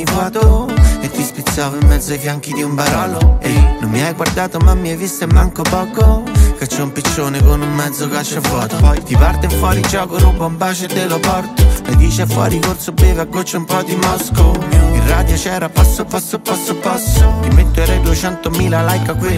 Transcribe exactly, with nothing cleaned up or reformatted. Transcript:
mi foto e ti spizzavo in mezzo ai fianchi di un barolo. Ehi, non mi hai guardato ma mi hai visto e manco poco, che c'è un piccione con un mezzo calcio vuoto. Poi ti parte fuori gioco, ruba un bacio e te lo porto. E dice fuori corso beve a goccia un po' di Mosco. In radio c'era passo passo passo passo, ti metterei duecentomila like a quella